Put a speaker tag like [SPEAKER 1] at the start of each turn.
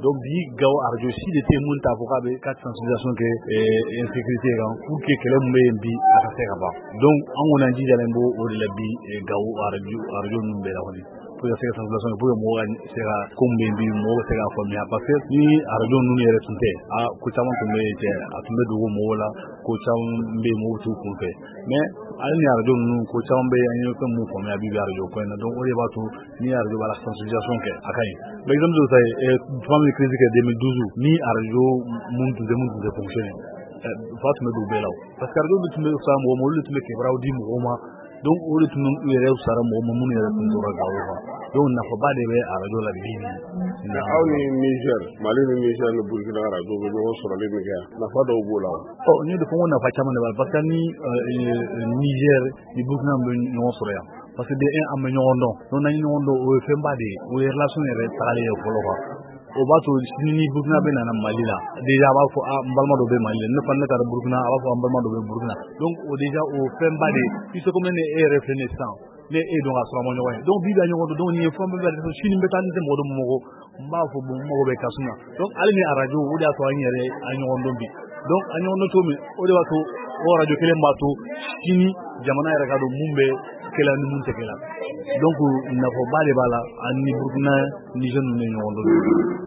[SPEAKER 1] donc bi gaw arjo si de te mun ta fo ka be ka sensibilisation ke insécurité kan pour que kele mbe bi aka se ka ba donc an wona ji jalen bo o de la bi gaw arjo nun be la woni pour que sensibilisation pour mo se ka kombe bi mo se ka famia parce que ni arjo nun yere tunte a ko tama ko me je atumbe do mo wala ko tam be mo tu ko fe mais al ni arjo nun ko tam be an yo ko mo famia bi arjo ko na donc o de ba tu ni arjo ba la sensibilisation ke akai par exemple do say famille critique 2012 ni arjo mun de fonctionner Fatou do belaw parce que arjo bitumbe sa mo lu tumbe ke braw di mo ma donc o lu tumbe yere sara mo mun yere tun dora gawo fa donc na fa bade be arjo la bibi
[SPEAKER 2] na awni Niger Mali ni Niger no Burkina arjo be no soro le niga na fa do bola
[SPEAKER 1] ni de fo na fa chama de parce que ni Niger ni Burkina be no soro ya parce que de un am ñondo non nañ ñondo o fe mbade o relation yere tale e folo fa o ba to ni Burkina be na Mali la déjà ba fo mbalma do be Mali ne fan na Burkina ba fo mbalma do be Burkina donc o déjà o fe mbade il se comme ne est reconnaissant ne e donc asra mo ñoy donc bi ga ñondo donc ni fo be be chini be tan de modo mo mba fo bo mo be kasuna donc alni a radio o da to anyere a ñondo bi donc a ñondo to mi o de wato o radio kele mbato chini jamana era ga do mumbe kela ni mun tekela donc na fo bale bala ani Burkina ni jeune ne ñondo